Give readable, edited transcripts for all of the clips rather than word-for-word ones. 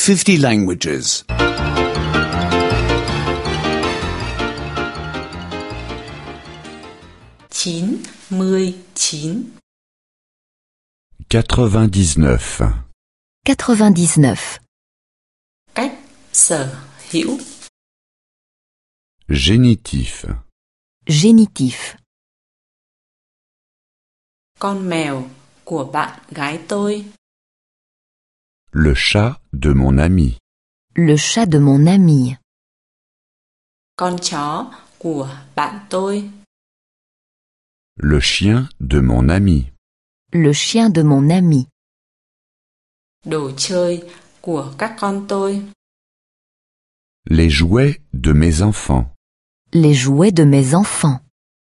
50 languages. 99. 99. 99. Cách sở hữu. Génitif. Génitif. Con mèo của bạn gái tôi. Le chat de mon ami. Le chat de mon ami. Con chó của bạn tôi. Le chien de mon ami. Le chien de mon ami. Đồ chơi của các con tôi. Les jouets de mes enfants. Les jouets de mes enfants.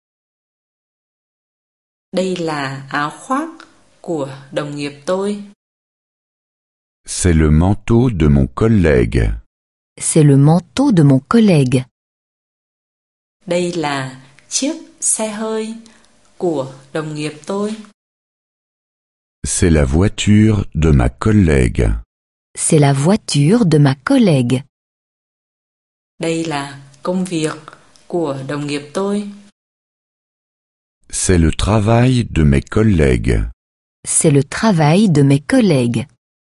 Đây là áo khoác của đồng nghiệp tôi. C'est le manteau de mon collègue. C'est le manteau de mon collègue. Đây là chiếc xe hơi của đồng nghiệp tôi. C'est la voiture de ma collègue. C'est la voiture de ma collègue. Đây là công việc của đồng nghiệp tôi. C'est le travail de mes collègues. C'est le travail de mes collègues.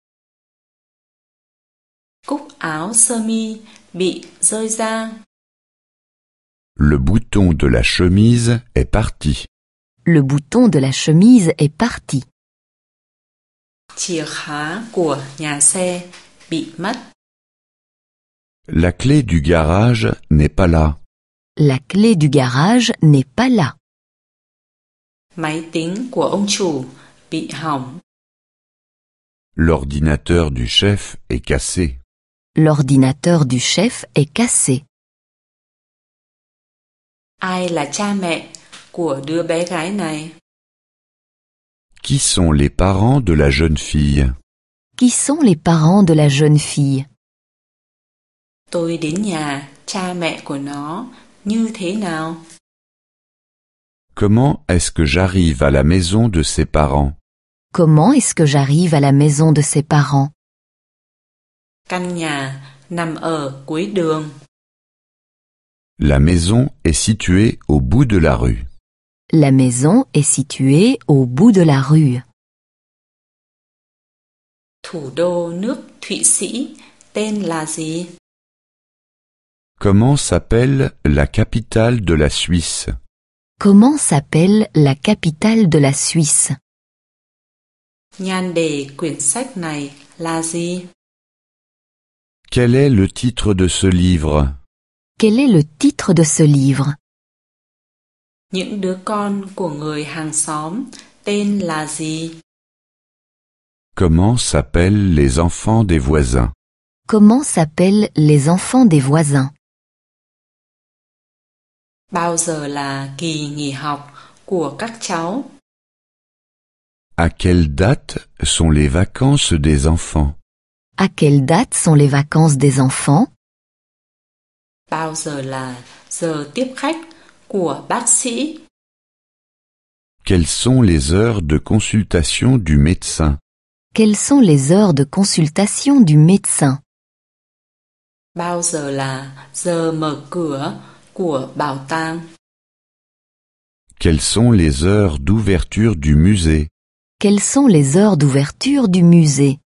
Cúc áo sơ mi bị rơi ra. Le bouton de la chemise est parti. Le bouton de la chemise est parti. Chìa khóa của nhà xe bị mất. La clé du garage n'est pas là. La clé du garage n'est pas là. Máy tính của ông chủ bị hỏng. L'ordinateur du chef est cassé. L'ordinateur du chef est cassé. Ai là cha mẹ của đứa bé gái này? Qui sont les parents de la jeune fille? Qui sont les parents de la jeune fille? Tôi đến nhà cha mẹ của nó như thế nào? Comment est-ce que j'arrive à la maison de ses parents? Comment est-ce que j'arrive à la maison de ses parents? Căn nhà nằm ở cuối đường. La maison est située au bout de la rue. La maison est située au bout de la rue. Thủ đô nước Thụy Sĩ tên là gì? Comment s'appelle la capitale de la Suisse? Comment s'appelle la capitale de la Suisse? Nhan đề quyển sách này là gì? Quel est le titre de ce livre? Quel est le titre de ce livre? Những đứa con của người hàng xóm tên là gì? Comment s'appellent les enfants des voisins? Comment s'appellent les enfants des voisins? Bao giờ là kỳ nghỉ học của các cháu? À quelle date sont les vacances des enfants? À quelle date sont les vacances des enfants? Bao giờ là giờ tiếp khách của bác sĩ? Quelles sont les heures de consultation du médecin? Quelles sont les heures de consultation du médecin? Bao giờ là giờ mở cửa của bảo tàng? Quelles sont les heures d'ouverture du musée? Quelles sont les heures d'ouverture du musée?